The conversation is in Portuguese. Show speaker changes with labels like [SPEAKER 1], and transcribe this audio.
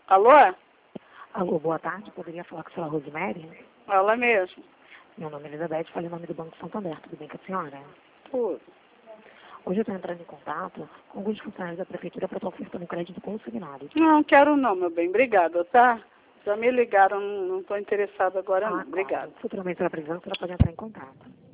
[SPEAKER 1] Alô?
[SPEAKER 2] Alô, boa tarde. Poderia falar com a senhora Rosemary?
[SPEAKER 1] Ela mesmo.
[SPEAKER 2] Meu nome é Elizabeth, falei em nome do Banco Santander. Tudo bem com a senhora?
[SPEAKER 1] Tudo.
[SPEAKER 2] Hoje eu estou entrando em contato com alguns funcionários da prefeitura para estar ofertando crédito consignado.
[SPEAKER 1] Não, quero não, meu bem. Obrigada, tá? Já me ligaram, não estou interessada agora não. Obrigada.
[SPEAKER 2] Claro. Futuramente, se ela precisar, a senhora pode entrar em contato.